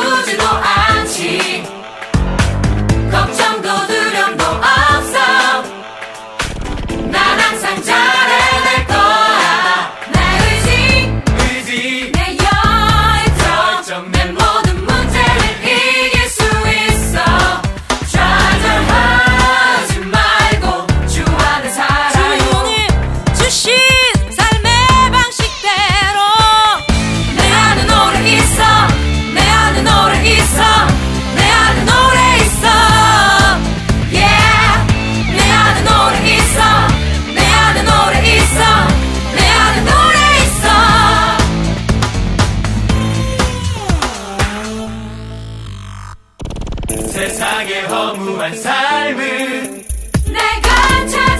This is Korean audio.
아프지도 않지. 걱정도 두려움도 없어. 난 항상 잘해낼 거야. 내 의지 내 열정 내 모든 문제를 이길 수 있어. 좌절하지 말고 주 안에 살아요. 주님 주신 삶의 방식대로 내 안에 노래 있어. 내 안에 노래 있어. 내 안에 노래 있어. Yeah. 내 안에 노래 있어. 내 안에 노래 있어. 내 안에 노래 있어. 세상의 허무한 삶을 내가 찾아